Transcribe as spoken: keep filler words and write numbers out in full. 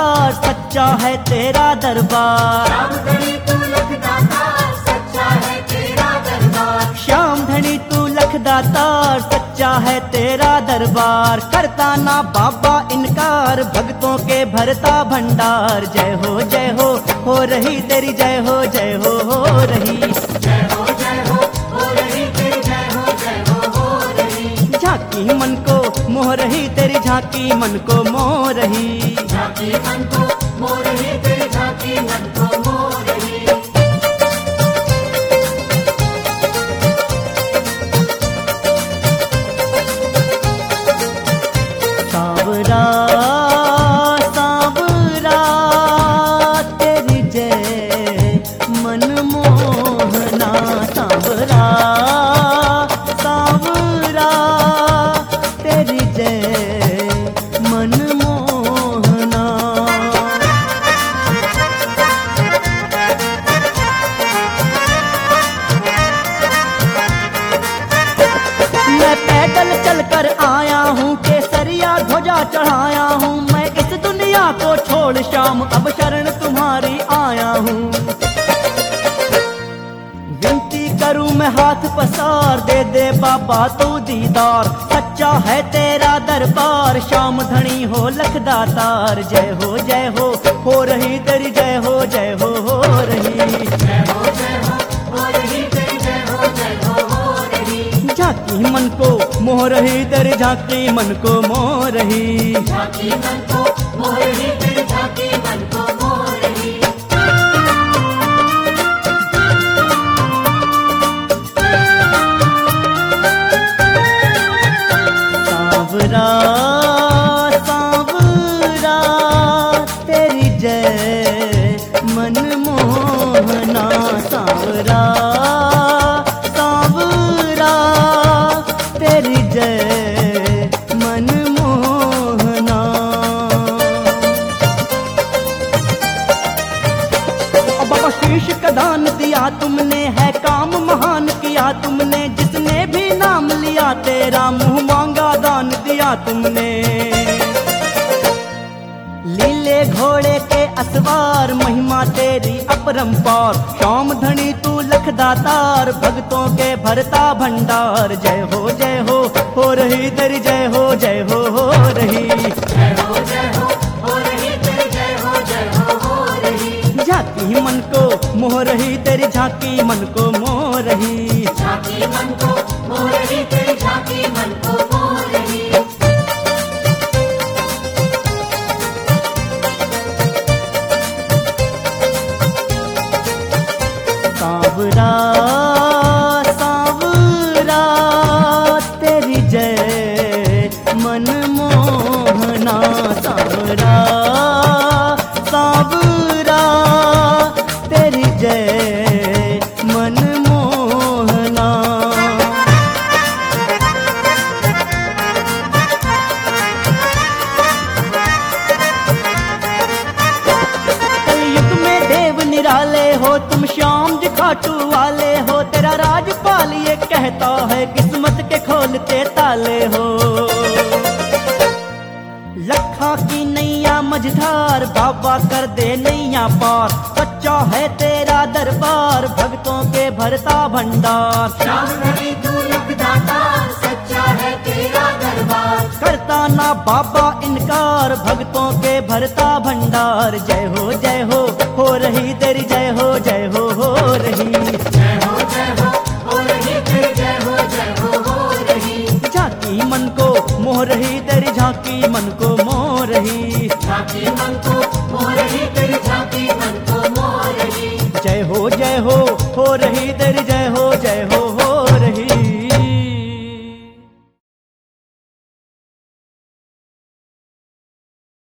तार, सच्चा है तेरा दरबार। श्याम धनी तू लखदाता, सच्चा है तेरा दरबार। श्याम धनी तू लखदातार, सच्चा है तेरा दरबार। करता ना बाबा इनकार, भक्तों के भरता भंडार। जय हो जय हो हो रही तेरी जय हो जय हो हो रही। जय हो जय हो हो रही तेरी जय हो जय हो हो रही। झांकी मन को मोह रही तेरी झांकी मन को मोह रही। झांकी मन को मोह रही तेरी झांकी मन को मोह रही। सांवरा सांवरा तेरी जय मन मोहना। सांवरा सांवरा तेरी जय मन मोहना। मैं पैदल चलकर आया हूँ, केसरिया ध्वजा चढ़ाया हूँ। मैं इस दुनिया को छोड़ श्याम अब शरण तुम्हारी आया हूँ। विनती करूँ मैं हाथ पसार, दे दे बाबा तू दीदार। सच्चा है तेरा दरबार, श्याम धनी हो लखदातार। जय हो जय हो हो रही तेरी जय हो जय हो हो रही। जय हो जय हो हो रही तेरी जय हो जय हो हो रही। झांकी मन को मोह रही तेरी झांकी मन को मोह रही। झांकी मन को मोह रही तेरी झांकी मन को मोह रही। सांवरा सांवरा तेरी जय मन मोहना। सांवरा सांवरा तेरी जय मन मोहना। और बाबा शीश का दान दिया तुमने, है काम महान किया तुमने। जिसने भी नाम लिया तेरा, मुंह मांगा दान दिया तुमने। लीले घोड़े के असवार, महिमा तेरी अपरंपार। श्याम धनी तू लखदातार, भक्तों के भरता भंडार। जय हो जय हो हो रही तेरी जय हो जय हो हो रही। जय हो जय हो हो रही तेरी जय हो जय हो हो रही। झांकी मन को मोह रही तेरी झांकी मन को मोह रही। झांकी मन को मोह रही तेरी झांकी मन को मोह रही। सांवरा सांवरा तेरी जय मन मोहना। सांवरा सांवरा तेरी जय मन मोहना। कलयुग में देव निराले हो तुम, श्याम जी खाटू वाले हो। तेरा राजपाल ये कहता है, किस्मत के खोलते ताले हो। लखा की नैया मझधार, बाबा कर दे नैया पार। सच्चा है तेरा दरबार, भक्तों के भरता भंडार। श्याम धनी तू लखदाता, सच्चा है तेरा दरबार। करता ना बाबा इनकार, भक्तों के भरता भंडार। जय हो जय हो हो रही तेरी जय हो जय हो हो रही। जय हो जय हो हो रही तेरी जय हो जय हो हो रही। झांकी मन को मोह रही तेरी झांकी मन को मोह रही। झांकी मन को मोह रही तेरी झांकी मन को मोह रही। जय हो जय हो हो रही तेरी जय हो जय हो हो